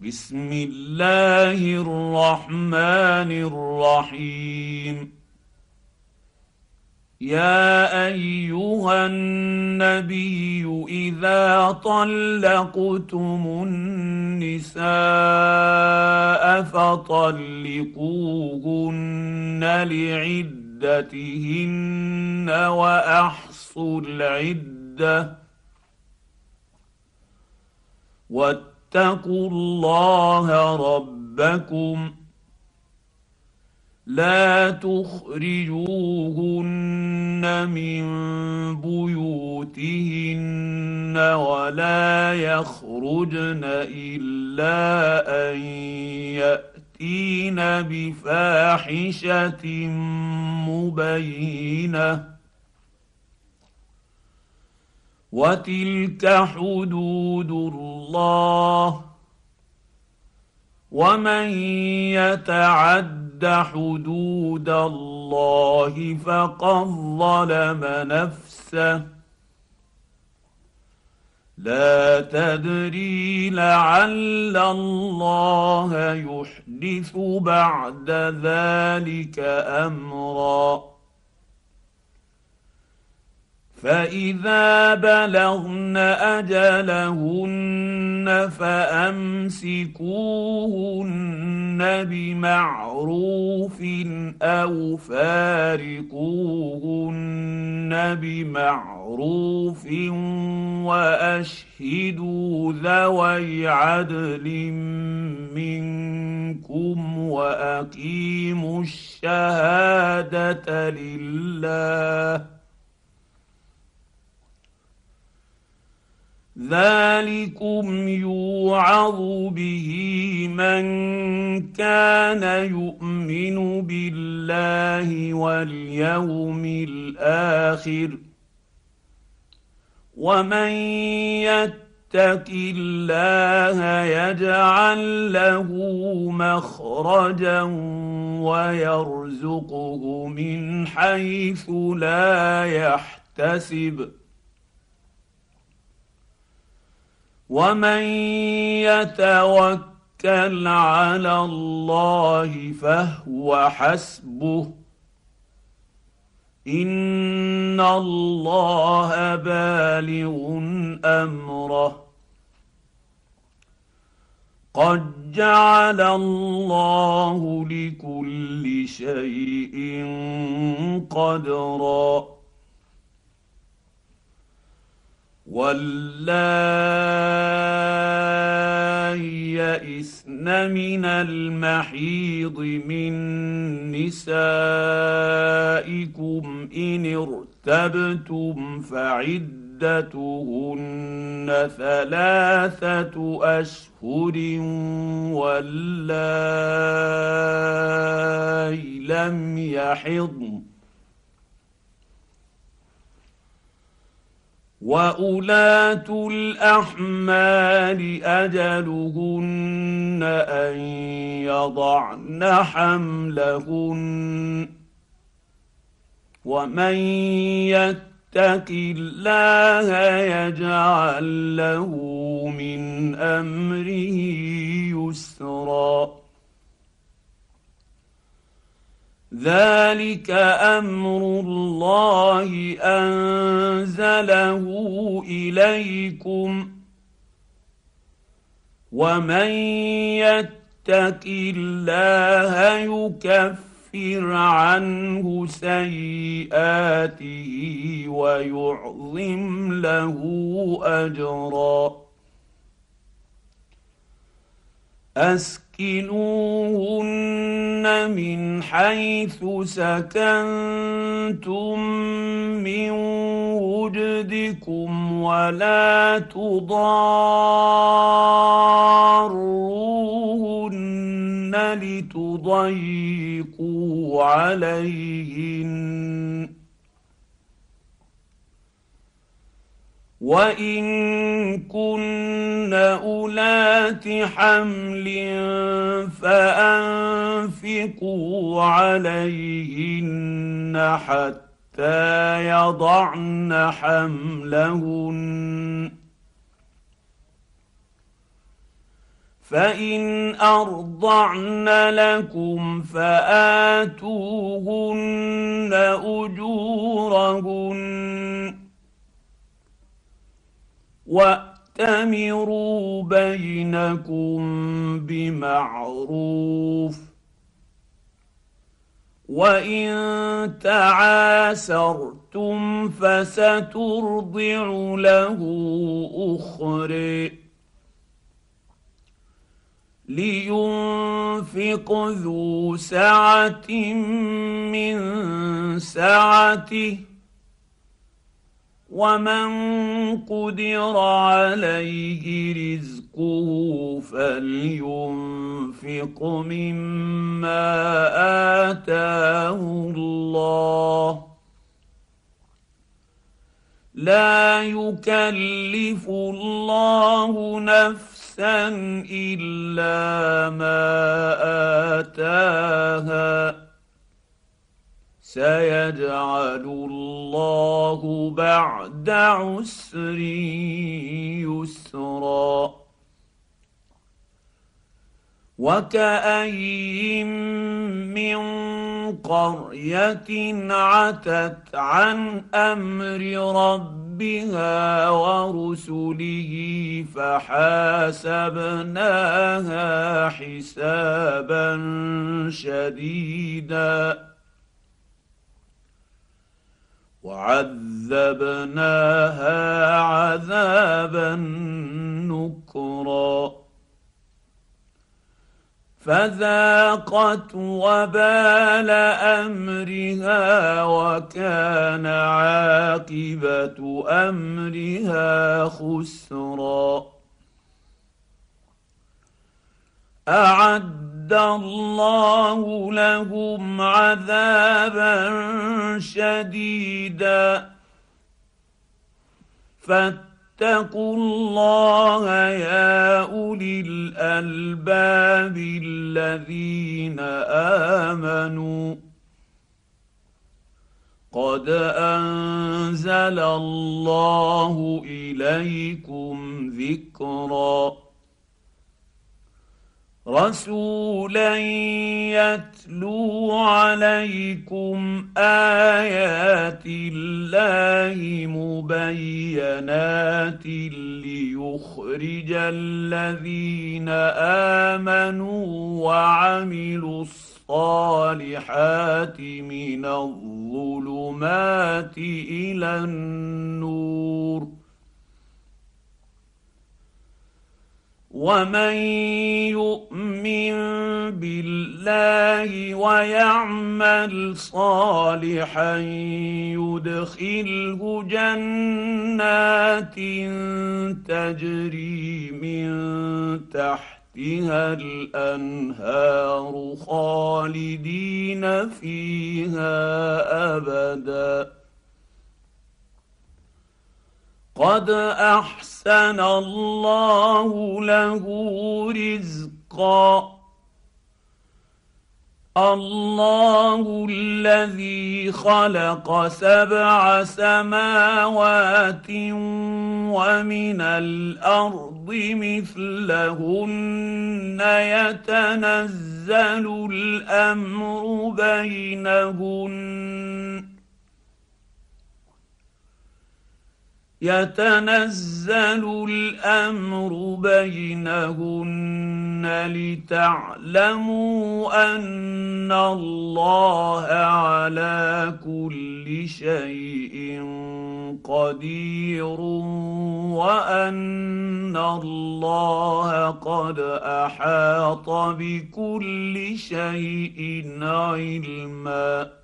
بسم الله الرحمن الرحيم. يا ايها النبي اذا طلقتم النساء فطلقوهن لعدتهن واحصوا العده واتقوا الله ربكم لا تخرجوهن من بيوتهن ولا يخرجن الا ان ياتين بفاحشه مبينه وتلك حدود الله ومن يتعد حدود الله فقد ظلم نفسه لا تدري لعل الله يحدث بعد ذلك امرا فاذا بلغن اجلهن فامسكوهن بمعروف او فارقوهن بمعروف واشهدوا ذوي عدل منكم واقيموا الشهاده لله ذلكم يوعظ به من كان يؤمن بالله واليوم الاخر ومن يتق الله يجعل له مخرجا ويرزقه من حيث لا يحتسب ومن يتوكل على الله فهو حسبه ان الله بالغ امره قد جعل الله لكل شيء قدرا واللائي يئسن من المحيض من نسائكم ان ارتبتم فعدتهن 3 اشهر واللائي لم يحضن وأولاة الأحمال أجلهن أن يضعن حملهن ومن يتق الله يجعل له من أمره يسرا ذلك امر الله انزله اليكم ومن يتق الله يكفر عنه سيئاته ويعظم له اجرا اسكنوهن من حيث سكنتم من وجدكم ولا تضاروهن لتضيقوا عليهن وان كن اولات حمل فانفقوا عليهن حتى يضعن حملهن فان ارضعن لكم فاتوهن اجورهن واتمروا بينكم بمعروف وان تعاسرتم فسترضع له اخرى لينفق ذو سعه من سعته ومن قدر عليه رزقه فلينفق مما آتاه الله لا يكلف الله نفسا إلا ما آتاها سيجعل الله بعد عسر يسرا وكأين من قرية عتت عن أمر ربها ورسله فحاسبناها حسابا شديدا وعذبناها عذابا نكرا فذاقت وبال امرها وكان عاقبه امرها خسرا اعد الله لهم عذابا شديدا فاتقوا الله يا اولي الالباب الذين امنوا قد انزل الله اليكم ذكرا رسولا يتلو عليكم ايات الله مبينات ليخرج الذين امنوا وعملوا الصالحات من الظلمات الى النور ومن يؤمن بالله ويعمل صالحا يدخله جنات تجري من تحتها الانهار خالدين فيها ابدا قد احسن الله له رزقا الله الذي خلق 7 سماوات ومن الارض مثلهن يتنزل الامر بينهن لتعلموا ان الله على كل شيء قدير وان الله قد احاط بكل شيء علما